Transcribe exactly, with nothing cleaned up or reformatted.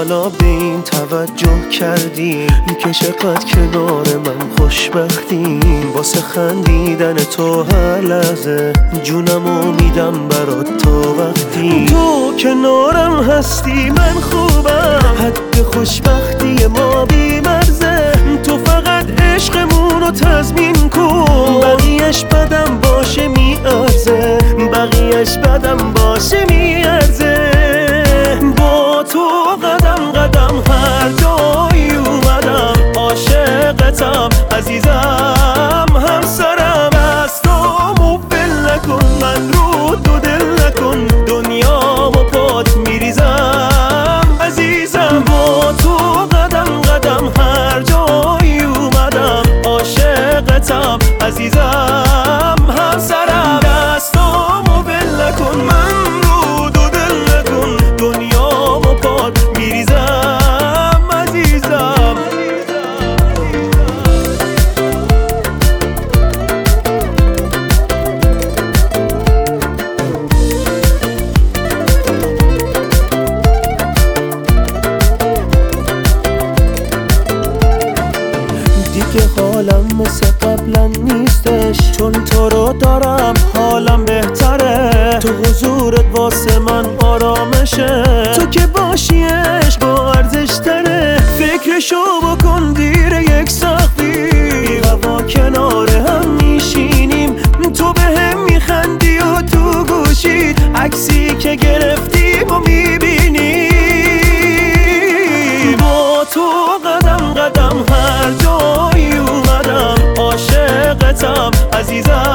حالا به این توجه کردی که چقدر کنار من خوشبختی. واسه خندیدن تو هر لحظه جونمو میدم برات تا وقتی تو کنارم هستی من خوبم. حد خوشبختی ما بی مرزه، تو فقط عشقمونو تضمین کن. بقیهش بدم باشه میارزه، بقیهش بدم باشه میارزه. با تو قدم قدم هر جایی اومدم، عاشقتم عزیزم همسرم. از تو موبل نکن من رو دو دل نکن، دنیامو پات میریزم عزیزم. با تو قدم قدم هر جایی اومدم، عاشقتم عزیزم همسرم. از تو موبل نکن من رو دو دل نکن، دنیامو پات میریزم عزیزم. دیگه حالم مثل قبلا نیستش، چون تو رو دارم حالم بهتره. تو حضورت واسه من آرامشه، تو که باشی عشق با ارزش تره. فکرشو بکن دیر یک سختی، بی هوا کنار هم میشینیم. تو به هم میخندی و تو گوشید عکسی که گرفتیم و میبینی. با تو قدم قدم هر جایی اومدم، عاشقتم عزیزم